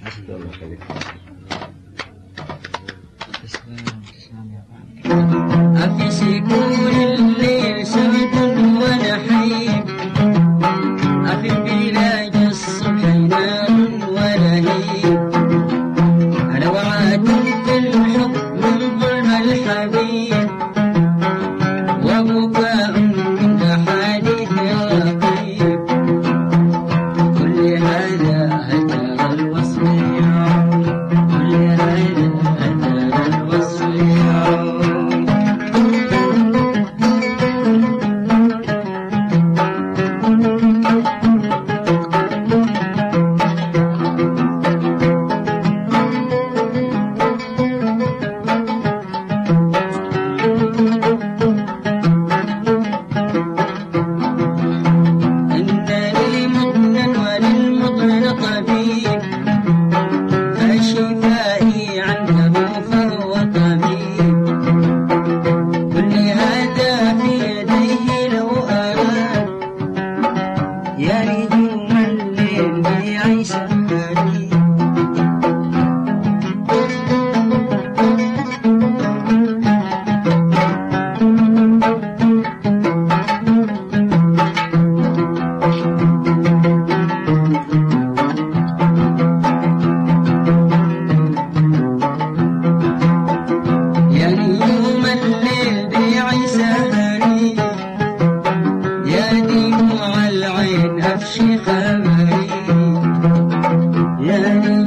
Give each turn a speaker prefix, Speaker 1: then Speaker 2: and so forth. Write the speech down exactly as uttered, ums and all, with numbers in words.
Speaker 1: الله يخليك.
Speaker 2: أفي سكون الليل سرد ونحيب، أفي بلاج الصبح نار ولهيب، أنا وعد في الحب من ظلم الحبيب، وبكاء من أحاديث رقيب، كل هذا هل ترى الوصف اليوم، كل هذا هل ترى الوصف اليوم. فشفائي عنه فهو طبيب، كل هذا في يديه لو أراد، يا نجوم الليل بعيش حبيب. يوم الليل بعيسى هري، يا دموع العين أفشي خبري، يا